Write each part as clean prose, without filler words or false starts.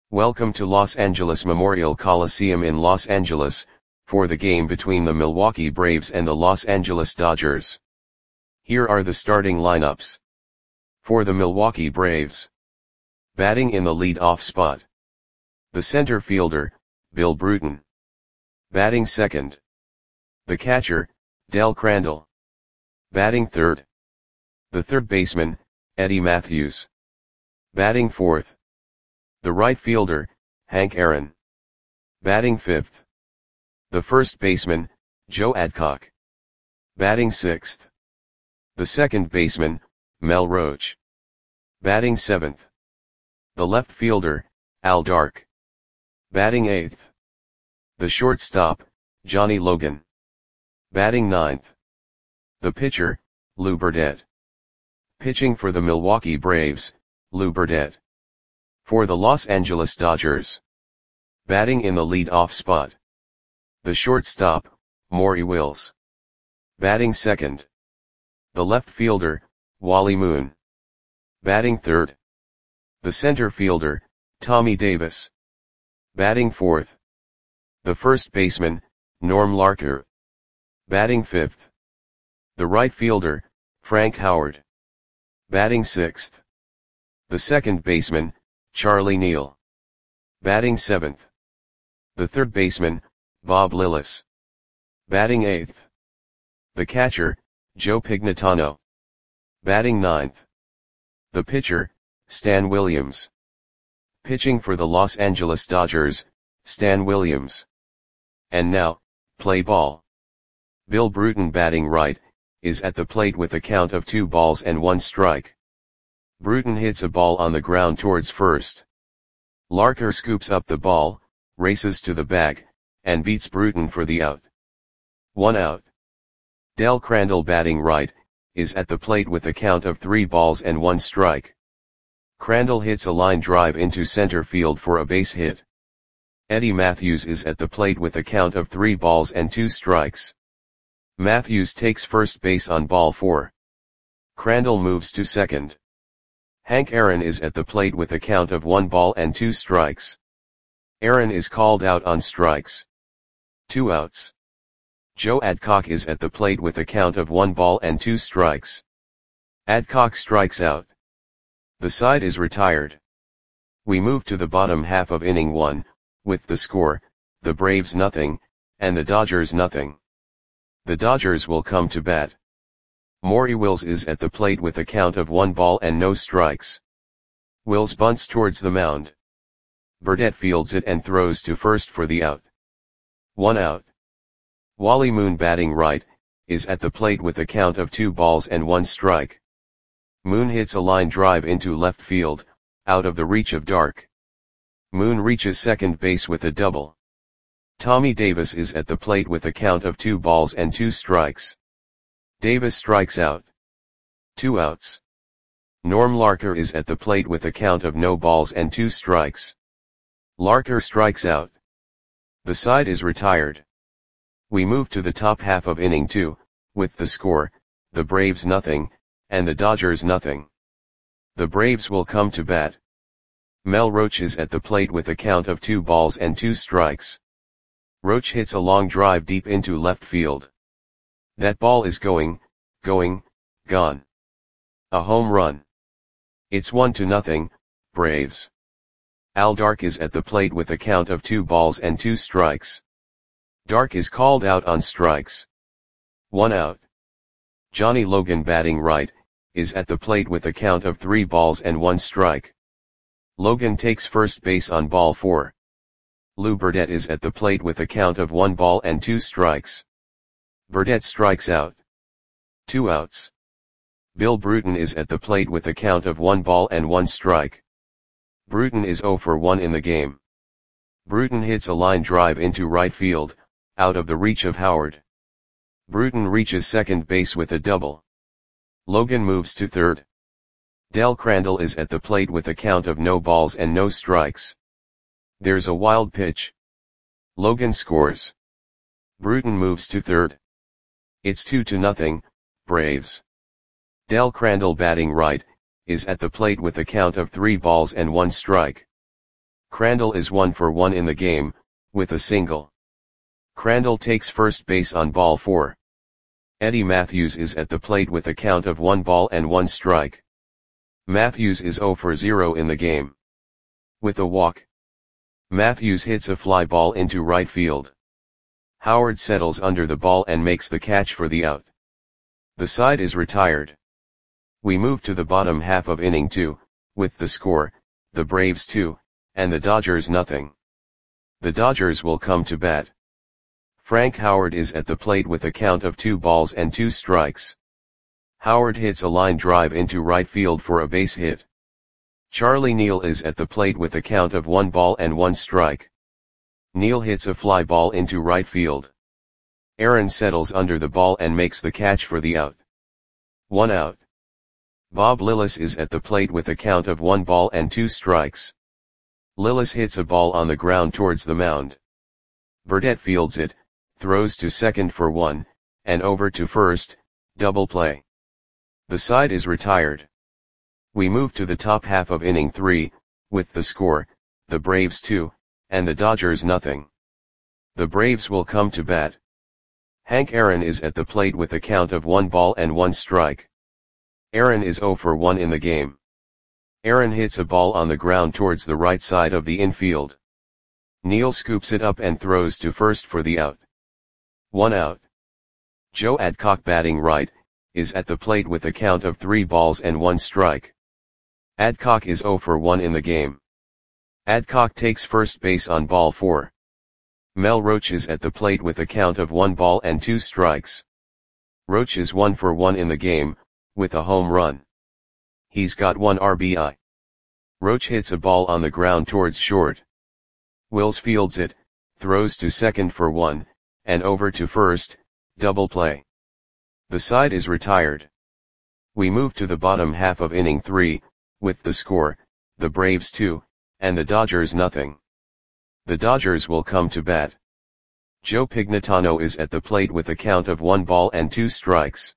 Welcome to Los Angeles Memorial Coliseum in Los Angeles, for the game between the Milwaukee Braves and the Los Angeles Dodgers. Here are the starting lineups. For the Milwaukee Braves. Batting in the lead-off spot. The center fielder, Bill Bruton. Batting second. The catcher, Del Crandall. Batting third. The third baseman, Eddie Mathews. Batting fourth. The right fielder, Hank Aaron. Batting fifth. The first baseman, Joe Adcock. Batting sixth. The second baseman, Mel Roach. Batting seventh. The left fielder, Al Dark. Batting eighth. The shortstop, Johnny Logan. Batting ninth. The pitcher, Lou Burdette. Pitching for the Milwaukee Braves, Lou Burdette. For the Los Angeles Dodgers. Batting in the lead-off spot. The shortstop, Maury Wills. Batting second. The left fielder, Wally Moon. Batting third. The center fielder, Tommy Davis. Batting fourth. The first baseman, Norm Larker. Batting fifth. The right fielder, Frank Howard. Batting sixth. The second baseman, Charlie Neal. Batting seventh. The third baseman, Bob Lillis. Batting eighth. The catcher, Joe Pignatano. Batting ninth. The pitcher, Stan Williams. Pitching for the Los Angeles Dodgers, Stan Williams. And now, play ball. Bill Bruton batting right, is at the plate with a count of 2 balls and 1 strike. Bruton hits a ball on the ground towards first. Larker scoops up the ball, races to the bag, and beats Bruton for the out. 1 out. Del Crandall batting right, is at the plate with a count of 3 balls and 1 strike. Crandall hits a line drive into center field for a base hit. Eddie Mathews is at the plate with a count of 3 balls and 2 strikes. Mathews takes first base on ball 4. Crandall moves to second. Hank Aaron is at the plate with a count of 1 ball and 2 strikes. Aaron is called out on strikes. 2 outs. Joe Adcock is at the plate with a count of 1 ball and 2 strikes. Adcock strikes out. The side is retired. We move to the bottom half of inning 1, with the score, the Braves nothing, and the Dodgers nothing. The Dodgers will come to bat. Maury Wills is at the plate with a count of 1 ball and no strikes. Wills bunts towards the mound. Burdette fields it and throws to first for the out. 1 out. Wally Moon batting right, is at the plate with a count of 2 balls and 1 strike. Moon hits a line drive into left field, out of the reach of Dark. Moon reaches second base with a double. Tommy Davis is at the plate with a count of 2 balls and 2 strikes. Davis strikes out. 2 outs. Norm Larker is at the plate with a count of no balls and 2 strikes. Larker strikes out. The side is retired. We move to the top half of inning 2, with the score, the Braves nothing, and the Dodgers nothing. The Braves will come to bat. Mel Roach is at the plate with a count of 2 balls and 2 strikes. Roach hits a long drive deep into left field. That ball is gone. A home run. It's 1-0, Braves. Al Dark is at the plate with a count of 2 balls and 2 strikes. Dark is called out on strikes. 1 out. Johnny Logan batting right, is at the plate with a count of 3 balls and 1 strike. Logan takes first base on ball 4. Lou Burdette is at the plate with a count of 1 ball and 2 strikes. Burdette strikes out. 2 outs. Bill Bruton is at the plate with a count of 1 ball and 1 strike. Bruton is 0 for 1 in the game. Bruton hits a line drive into right field, out of the reach of Howard. Bruton reaches second base with a double. Logan moves to third. Del Crandall is at the plate with a count of no balls and no strikes. There's a wild pitch. Logan scores. Bruton moves to third. It's 2-0, Braves. Del Crandall batting right, is at the plate with a count of 3 balls and 1 strike. Crandall is 1 for 1 in the game, with a single. Crandall takes first base on ball 4. Eddie Matthews is at the plate with a count of 1 ball and 1 strike. Matthews is 0 for 0 in the game. With a walk, Matthews hits a fly ball into right field. Howard settles under the ball and makes the catch for the out. The side is retired. We move to the bottom half of inning 2, with the score, the Braves 2, and the Dodgers nothing. The Dodgers will come to bat. Frank Howard is at the plate with a count of 2 balls and 2 strikes. Howard hits a line drive into right field for a base hit. Charlie Neal is at the plate with a count of 1 ball and 1 strike. Neal hits a fly ball into right field. Aaron settles under the ball and makes the catch for the out. 1 out. Bob Lillis is at the plate with a count of 1 ball and 2 strikes. Lillis hits a ball on the ground towards the mound. Burdette fields it, throws to second for 1, and over to first, double play. The side is retired. We move to the top half of inning 3, with the score, the Braves 2, and the Dodgers nothing. The Braves will come to bat. Hank Aaron is at the plate with a count of 1 ball and 1 strike. Aaron is 0 for 1 in the game. Aaron hits a ball on the ground towards the right side of the infield. Neal scoops it up and throws to first for the out. 1 out. Joe Adcock, batting right, is at the plate with a count of 3 balls and 1 strike. Adcock is 0 for 1 in the game. Adcock takes first base on ball 4. Mel Roach is at the plate with a count of 1 ball and 2 strikes. Roach is 1 for 1 in the game, with a home run. He's got 1 RBI. Roach hits a ball on the ground towards short. Wills fields it, throws to second for 1, and over to first, double play. The side is retired. We move to the bottom half of inning 3, with the score, the Braves 2, and the Dodgers nothing. The Dodgers will come to bat. Joe Pignatano is at the plate with a count of 1 ball and 2 strikes.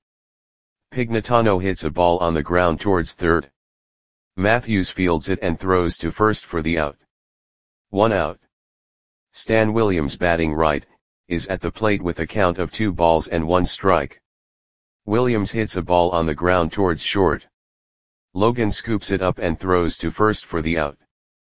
Pignatano hits a ball on the ground towards third. Matthews fields it and throws to first for the out. 1 out. Stan Williams, batting right, is at the plate with a count of 2 balls and 1 strike. Williams hits a ball on the ground towards short. Logan scoops it up and throws to first for the out.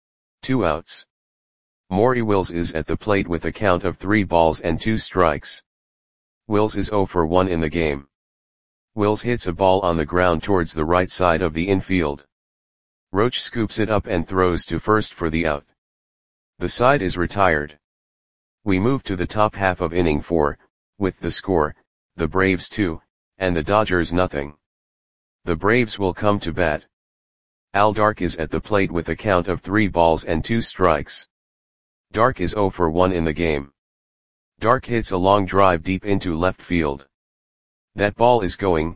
2 outs. Maury Wills is at the plate with a count of 3 balls and 2 strikes. Wills is 0 for 1 in the game. Wills hits a ball on the ground towards the right side of the infield. Roach scoops it up and throws to first for the out. The side is retired. We move to the top half of inning 4, with the score, the Braves 2, and the Dodgers nothing. The Braves will come to bat. Al Dark is at the plate with a count of 3 balls and 2 strikes. Dark is 0 for 1 in the game. Dark hits a long drive deep into left field. That ball is gone.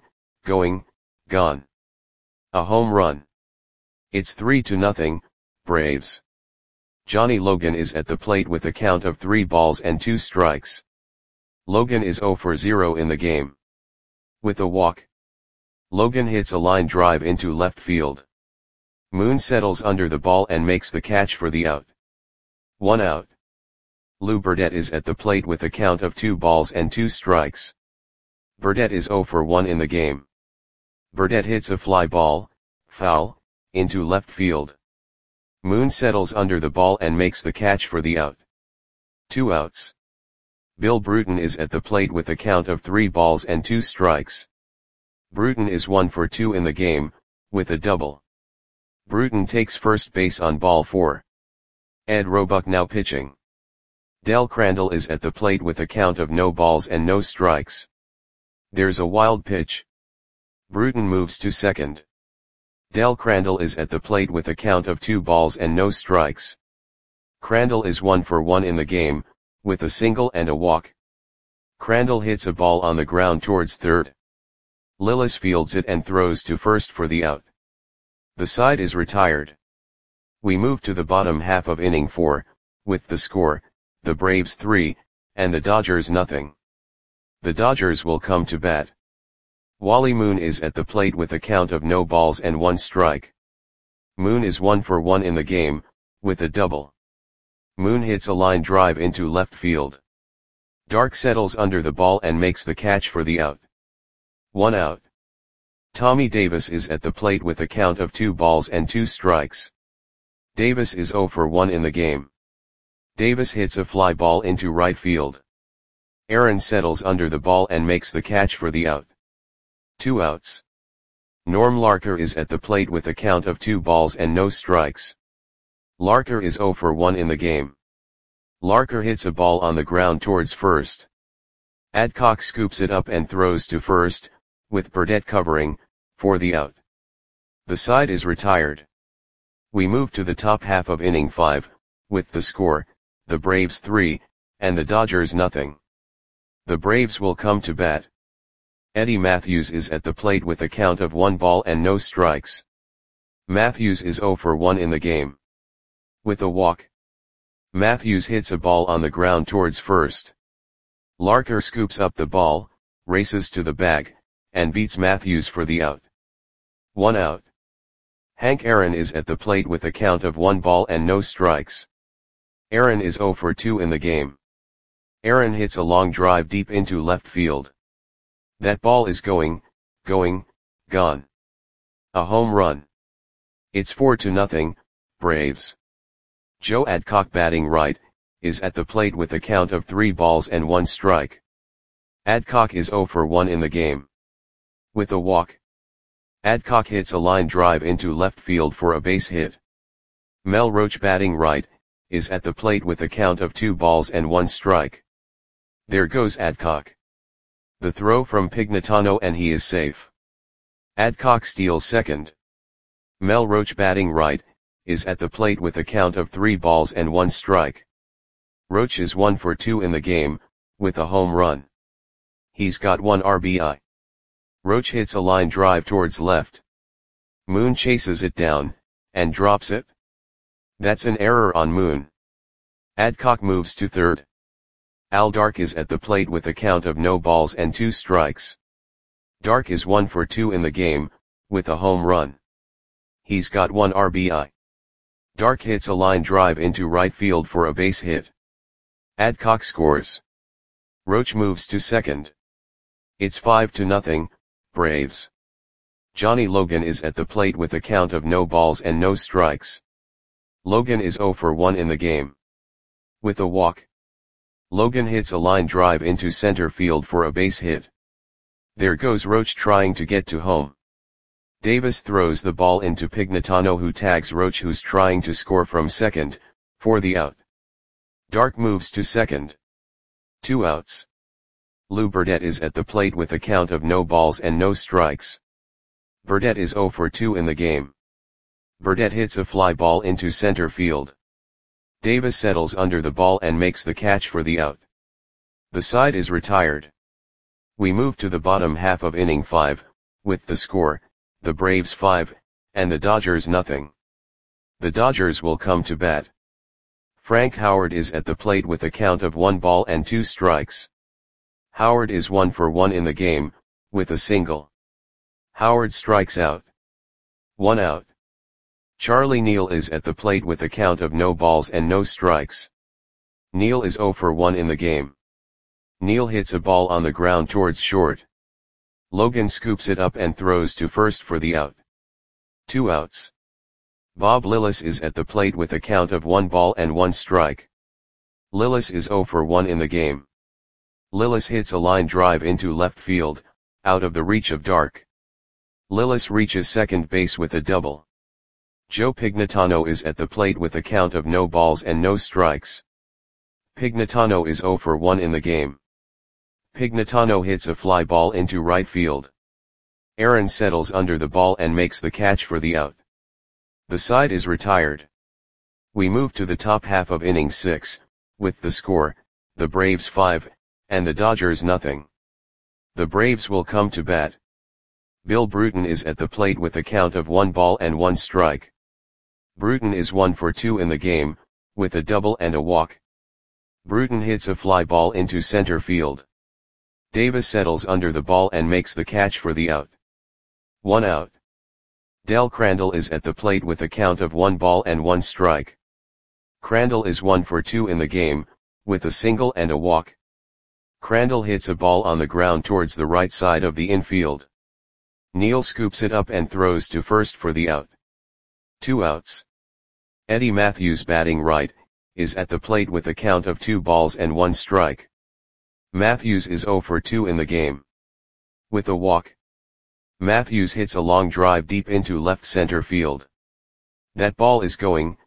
A home run. It's 3-0, Braves. Johnny Logan is at the plate with a count of 3 balls and 2 strikes. Logan is 0 for 0 in the game. With a walk, Logan hits a line drive into left field. Moon settles under the ball and makes the catch for the out. 1 out. Lou Burdette is at the plate with a count of 2 balls and 2 strikes. Burdette is 0 for 1 in the game. Burdette hits a fly ball, foul, into left field. Moon settles under the ball and makes the catch for the out. 2 outs. Bill Bruton is at the plate with a count of 3 balls and 2 strikes. Bruton is 1 for 2 in the game, with a double. Bruton takes first base on ball 4. Ed Roebuck now pitching. Del Crandall is at the plate with a count of no balls and no strikes. There's a wild pitch. Bruton moves to second. Del Crandall is at the plate with a count of 2 balls and no strikes. Crandall is 1 for 1 in the game, with a single and a walk. Crandall hits a ball on the ground towards third. Lillis fields it and throws to first for the out. The side is retired. We move to the bottom half of inning 4, with the score, the Braves 3, and the Dodgers nothing. The Dodgers will come to bat. Wally Moon is at the plate with a count of no balls and 1 strike. Moon is 1 for 1 in the game, with a double. Moon hits a line drive into left field. Dark settles under the ball and makes the catch for the out. 1 out. Tommy Davis is at the plate with a count of 2 balls and 2 strikes. Davis is 0 for 1 in the game. Davis hits a fly ball into right field. Aaron settles under the ball and makes the catch for the out. 2 outs. Norm Larker is at the plate with a count of 2 balls and no strikes. Larker is 0 for 1 in the game. Larker hits a ball on the ground towards first. Adcock scoops it up and throws to first, with Burdett covering, for the out. The side is retired. We move to the top half of inning 5, with the score, the Braves 3, and the Dodgers nothing. The Braves will come to bat. Eddie Matthews is at the plate with a count of 1 ball and no strikes. Matthews is 0 for 1 in the game. With a walk. Matthews hits a ball on the ground towards first. Larker scoops up the ball, races to the bag, and beats Matthews for the out. 1 out. Hank Aaron is at the plate with a count of 1 ball and no strikes. Aaron is 0 for 2 in the game. Aaron hits a long drive deep into left field. That ball is gone. A home run. It's 4-0, Braves. Joe Adcock, batting right, is at the plate with a count of 3 balls and 1 strike. Adcock is 0 for 1 in the game. With a walk. Adcock hits a line drive into left field for a base hit. Mel Roach, batting right, is at the plate with a count of 2 balls and 1 strike. There goes Adcock. The throw from Pignatano and he is safe. Adcock steals second. Mel Roach, batting right, is at the plate with a count of 3 balls and 1 strike. Roach is 1 for 2 in the game, with a home run. He's got 1 RBI. Roach hits a line drive towards left. Moon chases it down, and drops it. That's an error on Moon. Adcock moves to third. Al Dark is at the plate with a count of no balls and 2 strikes. Dark is 1 for 2 in the game, with a home run. He's got 1 RBI. Dark hits a line drive into right field for a base hit. Adcock scores. Roach moves to second. It's 5-0, Braves. Johnny Logan is at the plate with a count of no balls and no strikes. Logan is 0 for 1 in the game. With a walk. Logan hits a line drive into center field for a base hit. There goes Roach trying to get to home. Davis throws the ball into Pignatano, who tags Roach, who's trying to score from second, for the out. Dark moves to second. 2 outs. Lou Burdett is at the plate with a count of no balls and no strikes. Burdett is 0 for 2 in the game. Burdett hits a fly ball into center field. Davis settles under the ball and makes the catch for the out. The side is retired. We move to the bottom half of inning 5, with the score, the Braves 5, and the Dodgers nothing. The Dodgers will come to bat. Frank Howard is at the plate with a count of 1 ball and 2 strikes. Howard is 1 for 1 in the game, with a single. Howard strikes out. 1 out. Charlie Neal is at the plate with a count of no balls and no strikes. Neal is 0 for 1 in the game. Neal hits a ball on the ground towards short. Logan scoops it up and throws to first for the out. 2 outs. Bob Lillis is at the plate with a count of 1 ball and 1 strike. Lillis is 0 for 1 in the game. Lillis hits a line drive into left field, out of the reach of Dark. Lillis reaches second base with a double. Joe Pignatano is at the plate with a count of no balls and no strikes. Pignatano is 0 for 1 in the game. Pignatano hits a fly ball into right field. Aaron settles under the ball and makes the catch for the out. The side is retired. We move to the top half of inning 6, with the score, the Braves 5, and the Dodgers nothing. The Braves will come to bat. Bill Bruton is at the plate with a count of 1 ball and 1 strike. Bruton is 1 for 2 in the game, with a double and a walk. Bruton hits a fly ball into center field. Davis settles under the ball and makes the catch for the out. 1 out. Del Crandall is at the plate with a count of 1 ball and 1 strike. Crandall is 1 for 2 in the game, with a single and a walk. Crandall hits a ball on the ground towards the right side of the infield. Neil scoops it up and throws to first for the out. 2 outs. Eddie Matthews, batting right, is at the plate with a count of 2 balls and 1 strike. Matthews is 0 for 2 in the game. With a walk. Matthews hits a long drive deep into left center field. That ball is going,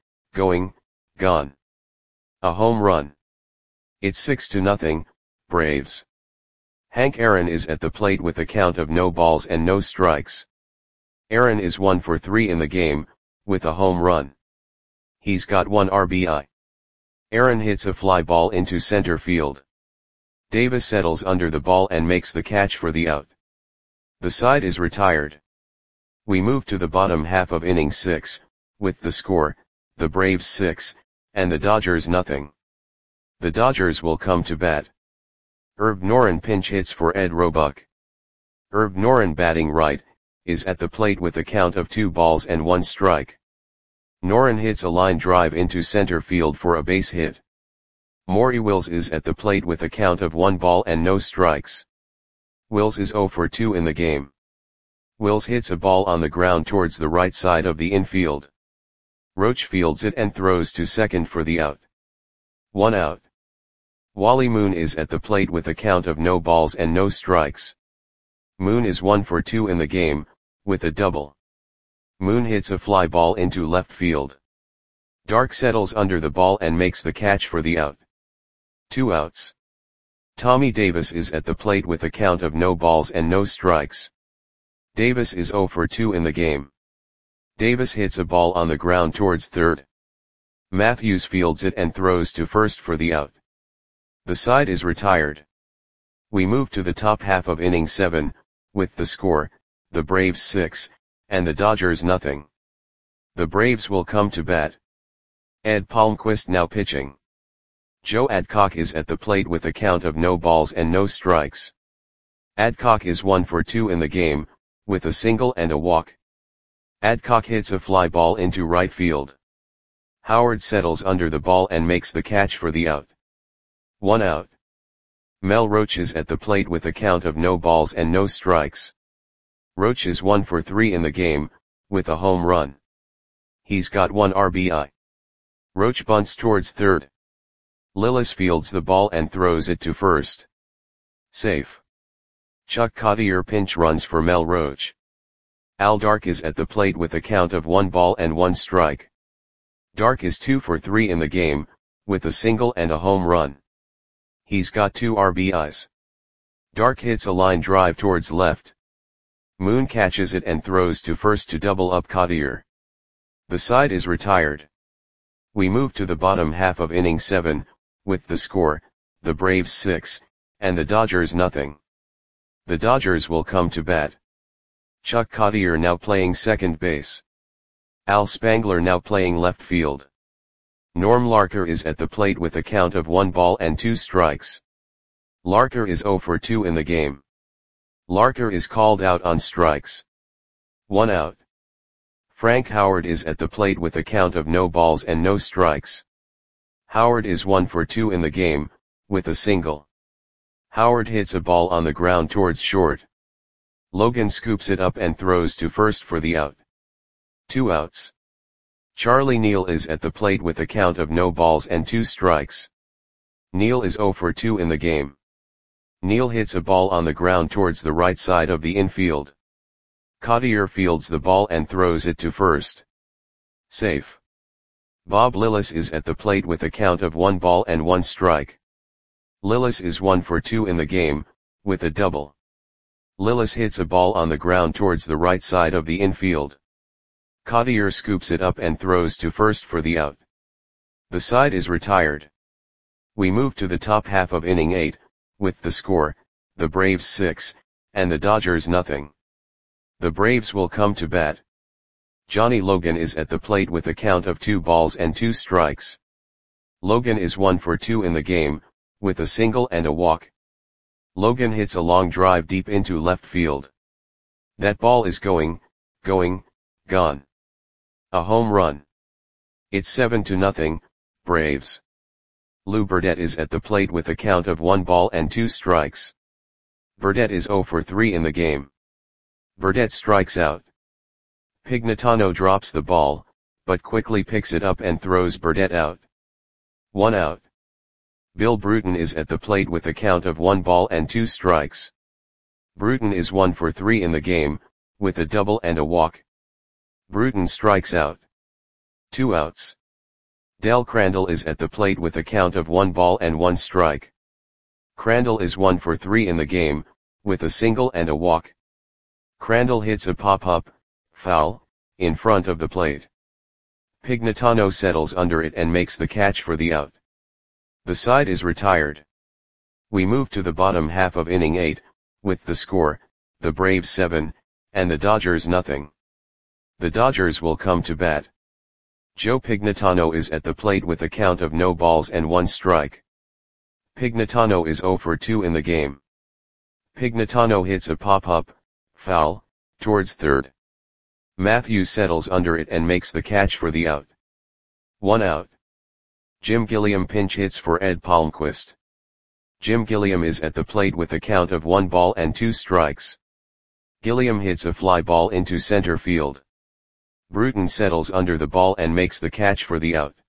gone. A home run. It's 6-0, Braves. Hank Aaron is at the plate with a count of no balls and no strikes. Aaron is 1 for 3 in the game, with a home run. He's got 1 RBI. Aaron hits a fly ball into center field. Davis settles under the ball and makes the catch for the out. The side is retired. We move to the bottom half of inning 6, with the score, the Braves 6, and the Dodgers nothing. The Dodgers will come to bat. Herb Noren pinch hits for Ed Roebuck. Herb Noren, batting right, is at the plate with a count of 2 balls and 1 strike. Noren hits a line drive into center field for a base hit. Maury Wills is at the plate with a count of 1 ball and no strikes. Wills is 0 for 2 in the game. Wills hits a ball on the ground towards the right side of the infield. Roach fields it and throws to second for the out. 1 out. Wally Moon is at the plate with a count of no balls and no strikes. Moon is 1 for 2 in the game, with a double. Moon hits a fly ball into left field. Dark settles under the ball and makes the catch for the out. 2 outs. Tommy Davis is at the plate with a count of no balls and no strikes. Davis is 0 for 2 in the game. Davis hits a ball on the ground towards third. Matthews fields it and throws to first for the out. The side is retired. We move to the top half of inning 7, with the score, the Braves 6, and the Dodgers nothing. The Braves will come to bat. Ed Palmquist now pitching. Joe Adcock is at the plate with a count of no balls and no strikes. Adcock is 1 for 2 in the game, with a single and a walk. Adcock hits a fly ball into right field. Howard settles under the ball and makes the catch for the out. 1 out. Mel Roach is at the plate with a count of no balls and no strikes. Roach is 1 for 3 in the game, with a home run. He's got 1 RBI. Roach bunts towards third. Lillis fields the ball and throws it to first. Safe. Chuck Cottier pinch runs for Mel Roach. Al Dark is at the plate with a count of 1 ball and 1 strike. Dark is 2 for 3 in the game, with a single and a home run. He's got 2 RBIs. Dark hits a line drive towards left. Moon catches it and throws to first to double up Cottier. The side is retired. We move to the bottom half of inning 7, with the score, the Braves 6, and the Dodgers nothing. The Dodgers will come to bat. Chuck Cottier now playing second base. Al Spangler now playing left field. Norm Larker is at the plate with a count of 1 ball and 2 strikes. Larker is 0 for 2 in the game. Larker is called out on strikes. 1 out. Frank Howard is at the plate with a count of no balls and no strikes. Howard is 1 for 2 in the game, with a single. Howard hits a ball on the ground towards short. Logan scoops it up and throws to first for the out. 2 outs. Charlie Neal is at the plate with a count of no balls and 2 strikes. Neal is 0 for 2 in the game. Neal hits a ball on the ground towards the right side of the infield. Cottier fields the ball and throws it to first. Safe. Bob Lillis is at the plate with a count of 1 ball and 1 strike. Lillis is 1 for 2 in the game, with a double. Lillis hits a ball on the ground towards the right side of the infield. Cottier scoops it up and throws to first for the out. The side is retired. We move to the top half of inning 8, with the score, the Braves 6, and the Dodgers nothing. The Braves will come to bat. Johnny Logan is at the plate with a count of 2 balls and 2 strikes. Logan is 1 for 2 in the game, with a single and a walk. Logan hits a long drive deep into left field. That ball is going, gone. A home run. It's 7-0, Braves. Lou Burdette is at the plate with a count of 1 ball and 2 strikes. Burdette is 0 for 3 in the game. Burdette strikes out. Pignatano drops the ball, but quickly picks it up and throws Burdette out. 1 out. Bill Bruton is at the plate with a count of 1 ball and 2 strikes. Bruton is 1 for 3 in the game, with a double and a walk. Bruton strikes out. 2 outs. Del Crandall is at the plate with a count of 1 ball and 1 strike. Crandall is 1 for 3 in the game, with a single and a walk. Crandall hits a pop-up, foul, in front of the plate. Pignatano settles under it and makes the catch for the out. The side is retired. We move to the bottom half of inning 8, with the score, the Braves 7, and the Dodgers nothing. The Dodgers will come to bat. Joe Pignatano is at the plate with a count of no balls and 1 strike. Pignatano is 0 for 2 in the game. Pignatano hits a pop-up, foul, towards third. Matthews settles under it and makes the catch for the out. 1 out. Jim Gilliam pinch hits for Ed Palmquist. Jim Gilliam is at the plate with a count of 1 ball and 2 strikes. Gilliam hits a fly ball into center field. Bruton settles under the ball and makes the catch for the out.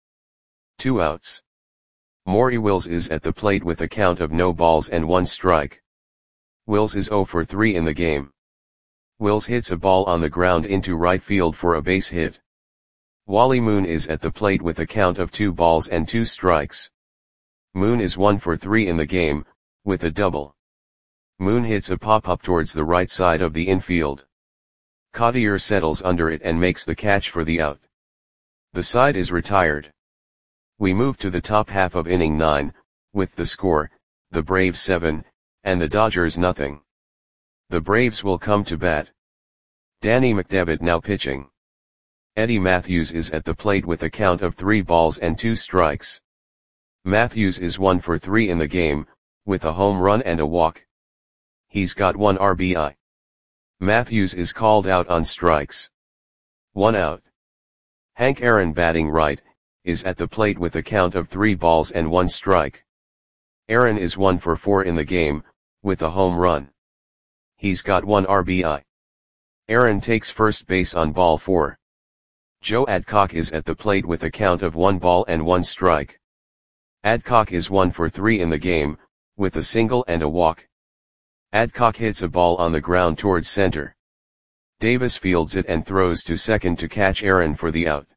2 outs. Maury Wills is at the plate with a count of no balls and 1 strike. Wills is 0 for 3 in the game. Wills hits a ball on the ground into right field for a base hit. Wally Moon is at the plate with a count of 2 balls and 2 strikes. Moon is 1 for 3 in the game, with a double. Moon hits a pop-up towards the right side of the infield. Cottier settles under it and makes the catch for the out. The side is retired. We move to the top half of inning 9, with the score, the Braves 7, and the Dodgers nothing. The Braves will come to bat. Danny McDevitt now pitching. Eddie Matthews is at the plate with a count of 3 balls and 2 strikes. Matthews is 1 for 3 in the game, with a home run and a walk. He's got 1 RBI. Matthews is called out on strikes. 1 out. Hank Aaron batting right, is at the plate with a count of 3 balls and 1 strike. Aaron is 1 for 4 in the game, with a home run. He's got 1 RBI. Aaron takes first base on ball 4. Joe Adcock is at the plate with a count of 1 ball and 1 strike. Adcock is 1 for 3 in the game, with a single and a walk. Adcock hits a ball on the ground towards center. Davis fields it and throws to second to catch Aaron for the out.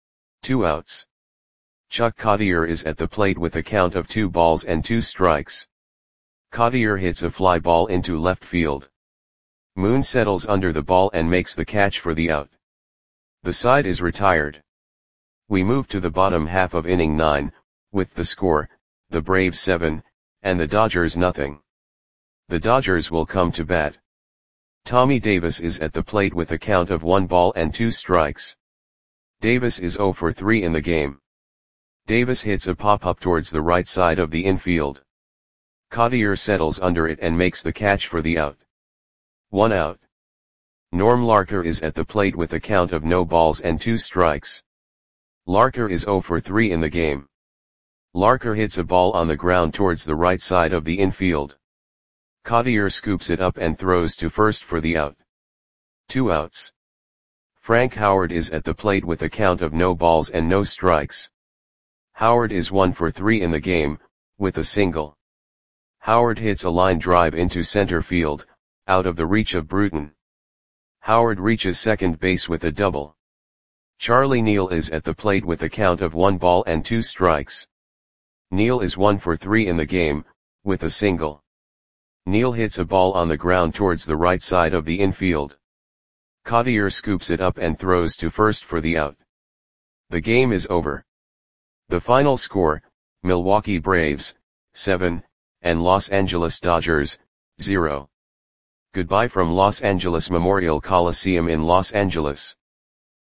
2 outs. Chuck Cottier is at the plate with a count of 2 balls and 2 strikes. Cottier hits a fly ball into left field. Moon settles under the ball and makes the catch for the out. The side is retired. We move to the bottom half of inning 9, with the score, the Braves 7, and the Dodgers nothing. The Dodgers will come to bat. Tommy Davis is at the plate with a count of 1 ball and 2 strikes. Davis is 0 for 3 in the game. Davis hits a pop-up towards the right side of the infield. Cottier settles under it and makes the catch for the out. 1 out. Norm Larker is at the plate with a count of no balls and 2 strikes. Larker is 0 for 3 in the game. Larker hits a ball on the ground towards the right side of the infield. Cottier scoops it up and throws to first for the out. 2 outs. Frank Howard is at the plate with a count of no balls and no strikes. Howard is 1 for 3 in the game, with a single. Howard hits a line drive into center field, out of the reach of Bruton. Howard reaches second base with a double. Charlie Neal is at the plate with a count of 1 ball and 2 strikes. Neal is 1 for 3 in the game, with a single. Neal hits a ball on the ground towards the right side of the infield. Cottier scoops it up and throws to first for the out. The game is over. The final score, Milwaukee Braves, 7, and Los Angeles Dodgers, 0. Goodbye from Los Angeles Memorial Coliseum in Los Angeles.